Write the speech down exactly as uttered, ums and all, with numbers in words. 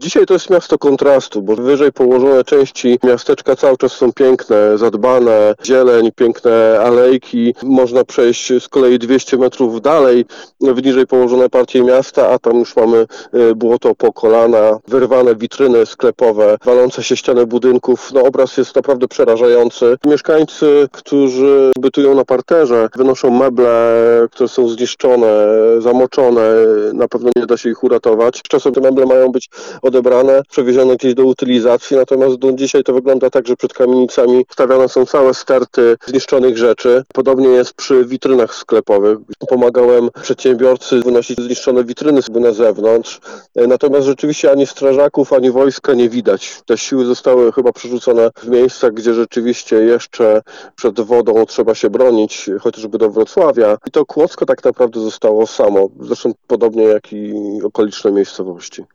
Dzisiaj to jest miasto kontrastu, bo wyżej położone części miasteczka cały czas są piękne, zadbane, zieleń, piękne alejki. Można przejść z kolei dwieście metrów dalej w niżej położone partie miasta, a tam już mamy błoto po kolana, wyrwane witryny sklepowe, walące się ściany budynków. No, obraz jest naprawdę przerażający. Mieszkańcy, którzy bytują na parterze, wynoszą meble, które są zniszczone, zamoczone. Na pewno nie da się ich uratować. Czasem te meble mają być odebrane, przewiezione gdzieś do utylizacji, natomiast do dzisiaj to wygląda tak, że przed kamienicami stawiane są całe sterty zniszczonych rzeczy. Podobnie jest przy witrynach sklepowych. Pomagałem przedsiębiorcy wynosić zniszczone witryny sobie na zewnątrz, natomiast rzeczywiście ani strażaków, ani wojska nie widać. Te siły zostały chyba przerzucone w miejscach, gdzie rzeczywiście jeszcze przed wodą trzeba się bronić, chociażby do Wrocławia. I to Kłodzko tak naprawdę zostało samo, zresztą podobnie jak i okoliczne miejscowości.